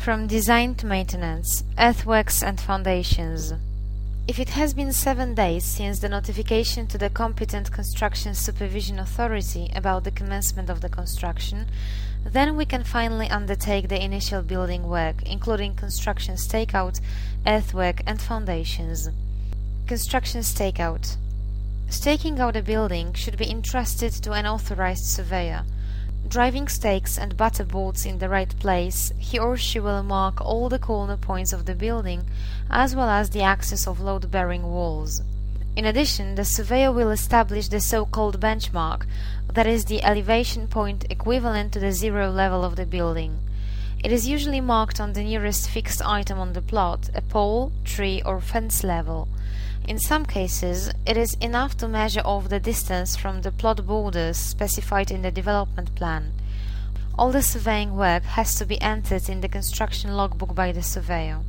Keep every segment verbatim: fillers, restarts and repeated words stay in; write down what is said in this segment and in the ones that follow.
From design to maintenance, earthworks and foundations. If it has been seven days since the notification to the competent construction supervision authority about the commencement of the construction, then we can finally undertake the initial building work, including construction stakeout, earthwork and foundations. Construction stakeout. Staking out a building should be entrusted to an authorized surveyor. Driving stakes and butter boards in the right place, he or she will mark all the corner points of the building, as well as the axis of load-bearing walls. In addition, the surveyor will establish the so-called benchmark, that is the elevation point equivalent to the zero level of the building. It is usually marked on the nearest fixed item on the plot, a pole, tree or fence level. In some cases, it is enough to measure off the distance from the plot borders specified in the development plan. All the surveying work has to be entered in the construction logbook by the surveyor.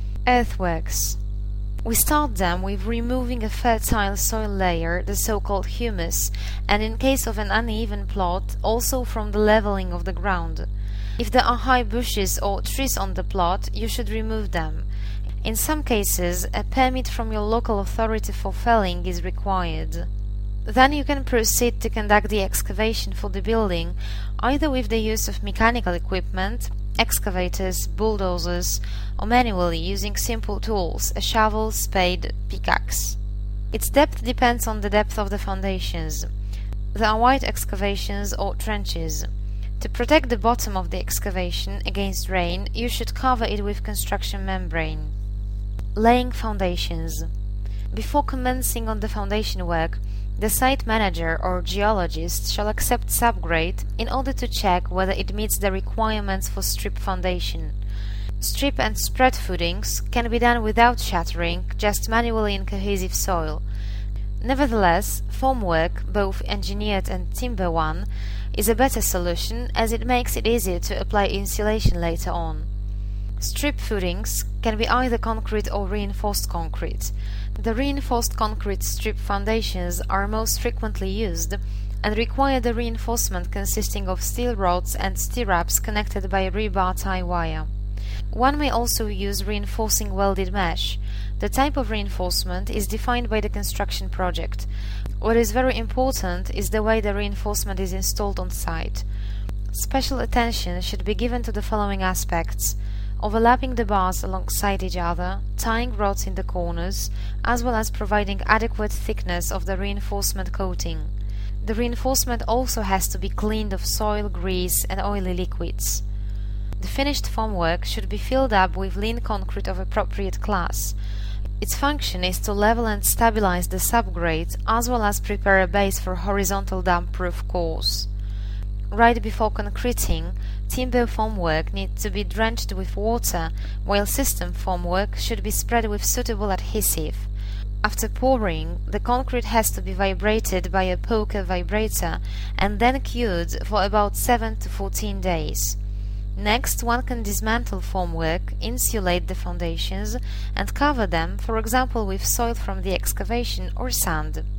Earthworks. We start them with removing a fertile soil layer, the so-called humus, and in case of an uneven plot, also from the leveling of the ground. If there are high bushes or trees on the plot, you should remove them. In some cases, a permit from your local authority for felling is required. Then you can proceed to conduct the excavation for the building, either with the use of mechanical equipment, excavators, bulldozers, or manually using simple tools, a shovel, spade, pickaxe. Its depth depends on the depth of the foundations. There are wide excavations or trenches. To protect the bottom of the excavation against rain, you should cover it with construction membrane. Laying foundations. Before commencing on the foundation work, the site manager or geologist shall accept subgrade in order to check whether it meets the requirements for strip foundation. Strip and spread footings can be done without shattering, just manually in cohesive soil. Nevertheless, formwork, both engineered and timber one, is a better solution as it makes it easier to apply insulation later on. Strip footings can be either concrete or reinforced concrete. The reinforced concrete strip foundations are most frequently used and require the reinforcement consisting of steel rods and stirrups connected by rebar tie wire. One may also use reinforcing welded mesh. The type of reinforcement is defined by the construction project. What is very important is the way the reinforcement is installed on site. Special attention should be given to the following aspects: overlapping the bars alongside each other, tying rods in the corners, as well as providing adequate thickness of the reinforcement coating. The reinforcement also has to be cleaned of soil, grease and oily liquids. The finished formwork should be filled up with lean concrete of appropriate class. Its function is to level and stabilize the subgrade, as well as prepare a base for horizontal damp-proof course. Right before concreting, timber formwork needs to be drenched with water, while system formwork should be spread with suitable adhesive. After pouring, the concrete has to be vibrated by a poker vibrator and then cured for about seven to fourteen days. Next, one can dismantle formwork, insulate the foundations and cover them, for example with soil from the excavation or sand.